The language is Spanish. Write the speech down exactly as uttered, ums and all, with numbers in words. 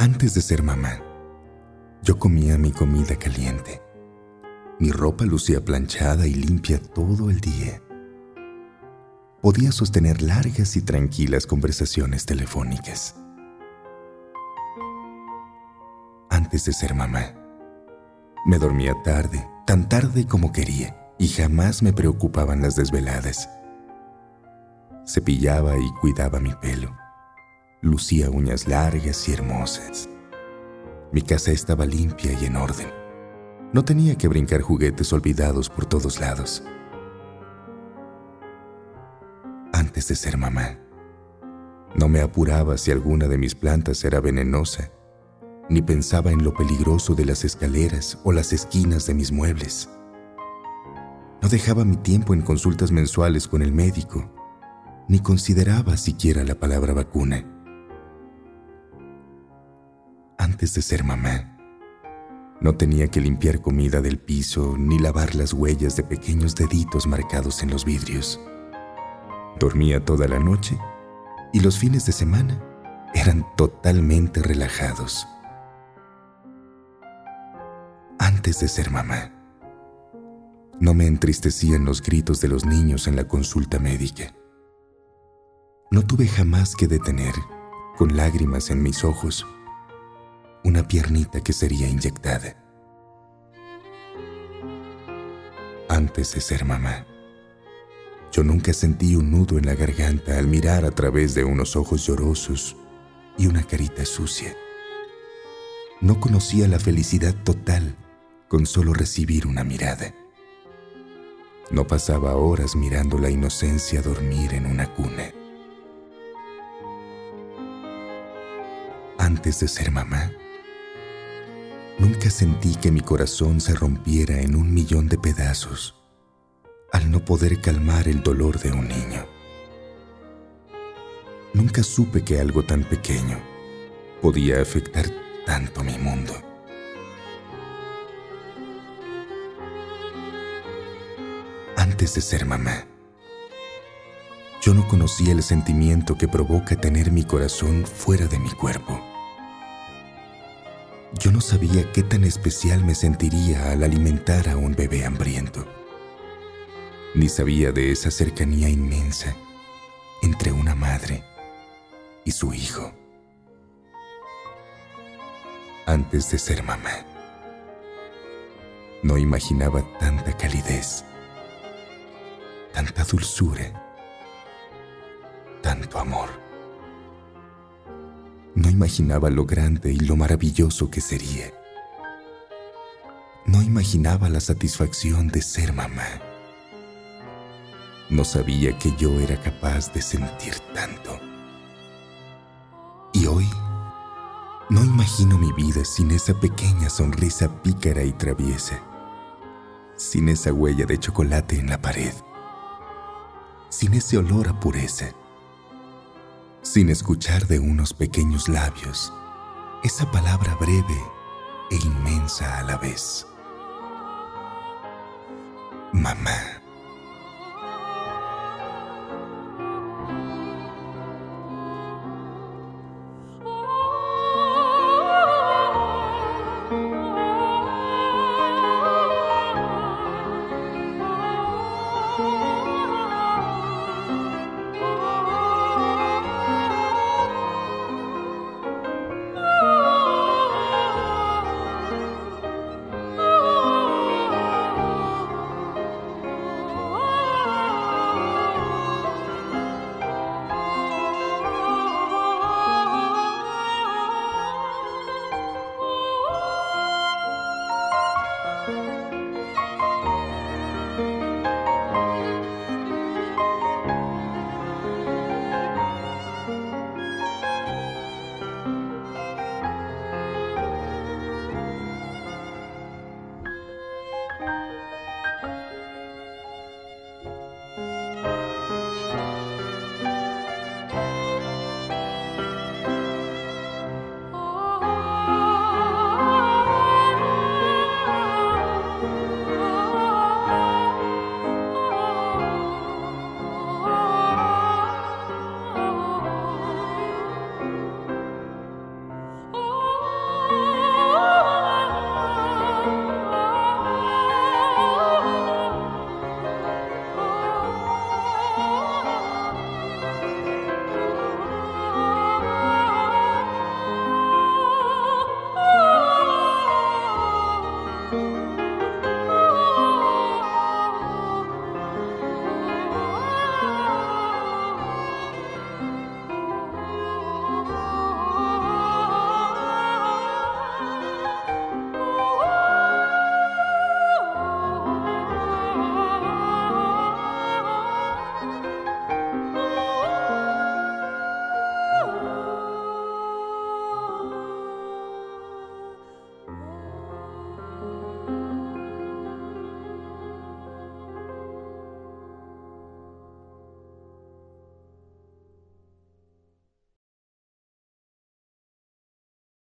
Antes de ser mamá, yo comía mi comida caliente. Mi ropa lucía planchada y limpia todo el día. Podía sostener largas y tranquilas conversaciones telefónicas. Antes de ser mamá, me dormía tarde, tan tarde como quería, y jamás me preocupaban las desveladas. Cepillaba y cuidaba mi pelo. Lucía uñas largas y hermosas. Mi casa estaba limpia y en orden. No tenía que brincar juguetes olvidados por todos lados. Antes de ser mamá, no me apuraba si alguna de mis plantas era venenosa, ni pensaba en lo peligroso de las escaleras o las esquinas de mis muebles. No dejaba mi tiempo en consultas mensuales con el médico, ni consideraba siquiera la palabra vacuna. Antes de ser mamá, no tenía que limpiar comida del piso ni lavar las huellas de pequeños deditos marcados en los vidrios. Dormía toda la noche y los fines de semana eran totalmente relajados. Antes de ser mamá, no me entristecían los gritos de los niños en la consulta médica. No tuve jamás que detener, con lágrimas en mis ojos, una piernita que sería inyectada. Antes de ser mamá, yo nunca sentí un nudo en la garganta al mirar a través de unos ojos llorosos y una carita sucia. No conocía la felicidad total con solo recibir una mirada. No pasaba horas mirando la inocencia dormir en una cuna. Antes de ser mamá, nunca sentí que mi corazón se rompiera en un millón de pedazos al no poder calmar el dolor de un niño. Nunca supe que algo tan pequeño podía afectar tanto mi mundo. Antes de ser mamá, yo no conocía el sentimiento que provoca tener mi corazón fuera de mi cuerpo. Yo no sabía qué tan especial me sentiría al alimentar a un bebé hambriento. Ni sabía de esa cercanía inmensa entre una madre y su hijo. Antes de ser mamá, no imaginaba tanta calidez, tanta dulzura, tanto amor. No imaginaba lo grande y lo maravilloso que sería. No imaginaba la satisfacción de ser mamá. No sabía que yo era capaz de sentir tanto. Y hoy, no imagino mi vida sin esa pequeña sonrisa pícara y traviesa, sin esa huella de chocolate en la pared, sin ese olor a pureza, sin escuchar de unos pequeños labios esa palabra breve e inmensa a la vez: mamá.